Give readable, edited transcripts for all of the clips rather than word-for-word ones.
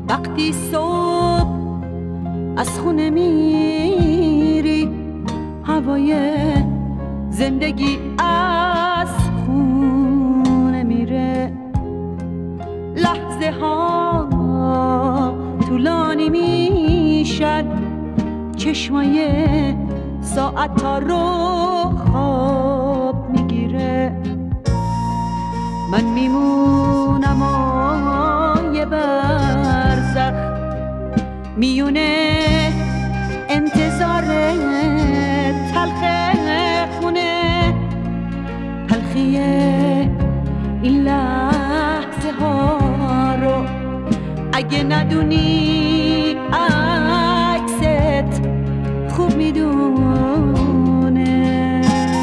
وقتی صبح از خونه میری، هوای زندگی از خونه میره. لحظه ها طولانی میشد، چشمای ساعت تا رو خواب میگیره. من میمونم و یه برزخ میونه انتظار تلخ خونه، تلخی این لحظه ها رو اگه ندونی عکست خوب میدونه.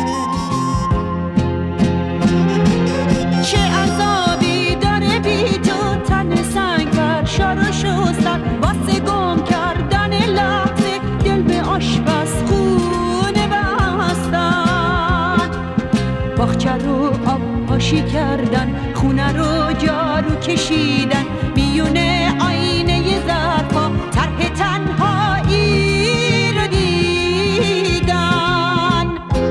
چه عذابی داره بی تو تن سنگ بر شار و شستن، واسه گم کردن لحظه دل به آشپز خونه بستن. باغچه رو آب پاشی کردن، خونه رو جارو کشیدن، میونه آینه ظرفا طرح تنهایی رو دیدن.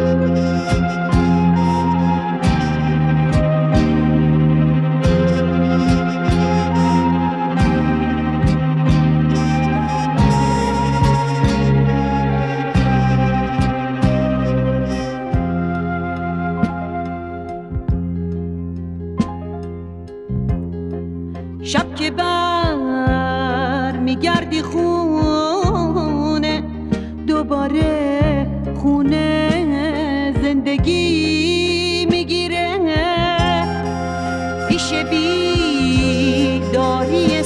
شب که بر میگردی خونه، دوباره خونه زندگی میگیره. پیش بیداری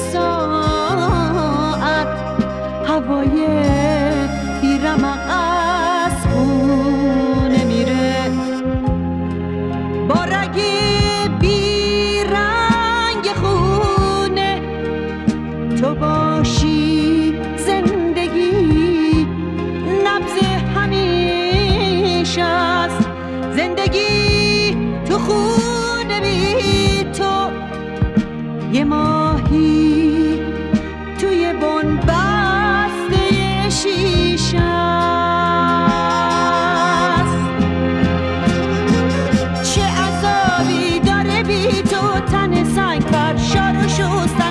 ساعت هوای بیرمق از خونه میره. با رگ بیرنگ خونه تو باشی زندگی، نبض همیشه است زندگی تو خونه بی تو. یه ماهی توی بن‌بسته شیشه است. چه عذابی داره بی تو تن سنگ بر شار و شستن،